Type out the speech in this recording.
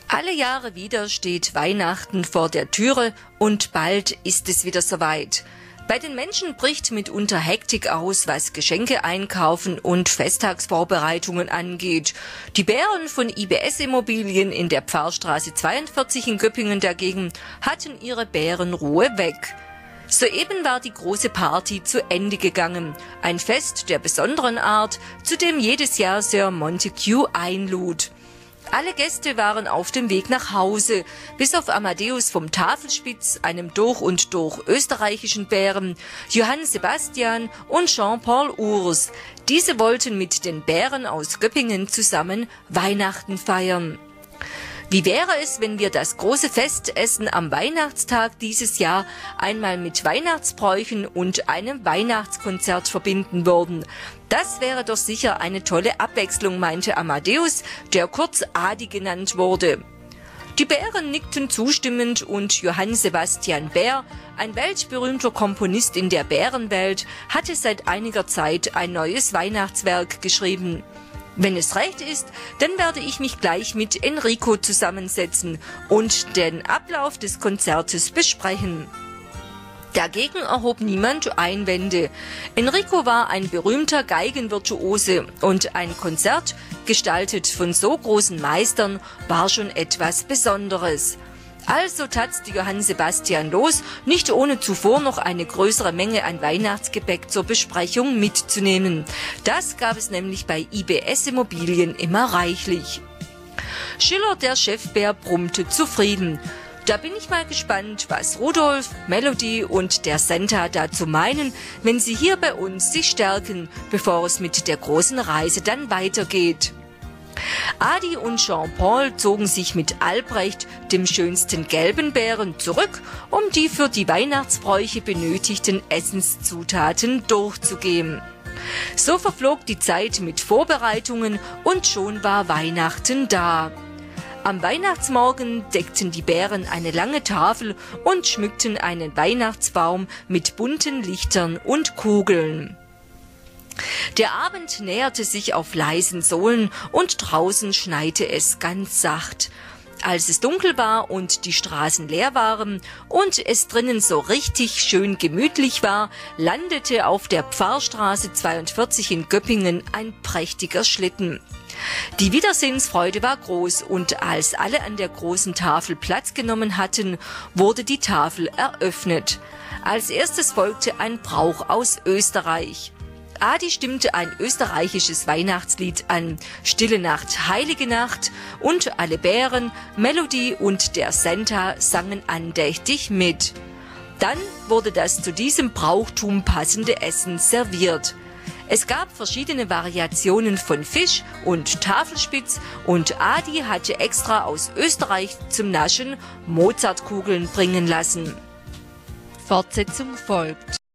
Alle Jahre wieder steht Weihnachten vor der Türe und bald ist es wieder soweit. Bei den Menschen bricht mitunter Hektik aus, was Geschenke einkaufen und Festtagsvorbereitungen angeht. Die Bären von IBS Immobilien in der Pfarrstraße 42 in Göppingen dagegen hatten ihre Bärenruhe weg. Soeben war die große Party zu Ende gegangen. Ein Fest der besonderen Art, zu dem jedes Jahr Sir Montague einlud. Alle Gäste waren auf dem Weg nach Hause, bis auf Amadeus vom Tafelspitz, einem durch und durch österreichischen Bären, Johann Sebastian und Jean-Paul Urs. Diese wollten mit den Bären aus Göppingen zusammen Weihnachten feiern. Wie wäre es, wenn wir das große Festessen am Weihnachtstag dieses Jahr einmal mit Weihnachtsbräuchen und einem Weihnachtskonzert verbinden würden? Das wäre doch sicher eine tolle Abwechslung, meinte Amadeus, der kurz Adi genannt wurde. Die Bären nickten zustimmend und Johann Sebastian Bär, ein weltberühmter Komponist in der Bärenwelt, hatte seit einiger Zeit ein neues Weihnachtswerk geschrieben. Wenn es recht ist, dann werde ich mich gleich mit Enrico zusammensetzen und den Ablauf des Konzertes besprechen. Dagegen erhob niemand Einwände. Enrico war ein berühmter Geigenvirtuose und ein Konzert, gestaltet von so großen Meistern, war schon etwas Besonderes. Also tatzte Johann Sebastian los, nicht ohne zuvor noch eine größere Menge an Weihnachtsgebäck zur Besprechung mitzunehmen. Das gab es nämlich bei IBS Immobilien immer reichlich. Schiller, der Chefbär, brummte zufrieden. Da bin ich mal gespannt, was Rudolf, Melody und der Santa dazu meinen, wenn sie hier bei uns sich stärken, bevor es mit der großen Reise dann weitergeht. Adi und Jean-Paul zogen sich mit Albrecht, dem schönsten gelben Bären, zurück, um die für die Weihnachtsbräuche benötigten Essenszutaten durchzugehen. So verflog die Zeit mit Vorbereitungen und schon war Weihnachten da. Am Weihnachtsmorgen deckten die Bären eine lange Tafel und schmückten einen Weihnachtsbaum mit bunten Lichtern und Kugeln. Der Abend näherte sich auf leisen Sohlen und draußen schneite es ganz sacht. Als es dunkel war und die Straßen leer waren und es drinnen so richtig schön gemütlich war, landete auf der Pfarrstraße 42 in Göppingen ein prächtiger Schlitten. Die Wiedersehensfreude war groß und als alle an der großen Tafel Platz genommen hatten, wurde die Tafel eröffnet. Als erstes folgte ein Brauch aus Österreich. Adi stimmte ein österreichisches Weihnachtslied an, Stille Nacht, Heilige Nacht, und alle Bären, Melody und der Santa sangen andächtig mit. Dann wurde das zu diesem Brauchtum passende Essen serviert. Es gab verschiedene Variationen von Fisch und Tafelspitz und Adi hatte extra aus Österreich zum Naschen Mozartkugeln bringen lassen. Fortsetzung folgt.